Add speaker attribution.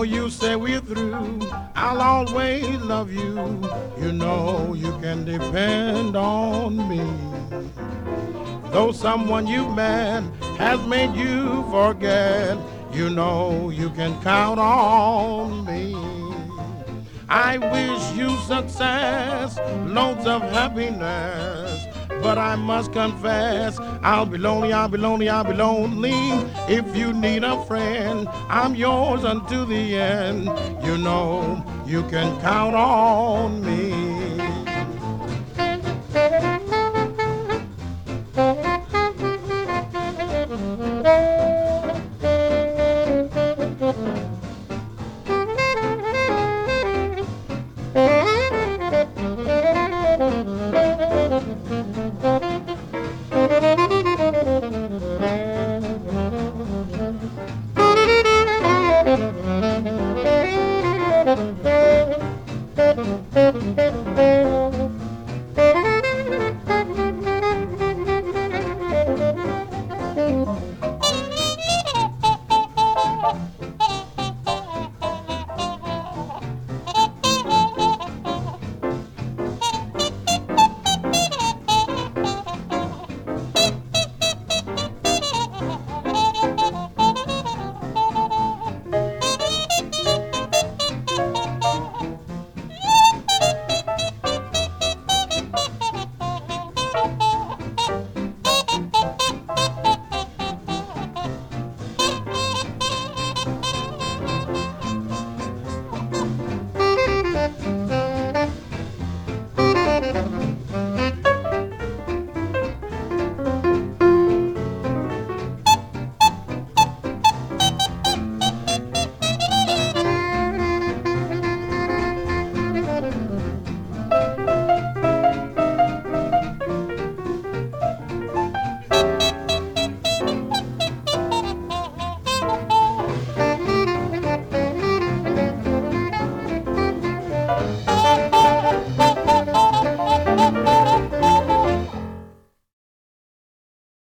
Speaker 1: Though you say we're through, I'll always love you. You know you can depend on me. Though someone you met has made you forget, you know you can count on me. I wish you success, loads of happiness. But I must confess, I'll be lonely, I'll be lonely, I'll be lonely. If you need a friend, I'm yours until the end. You know you can count on me.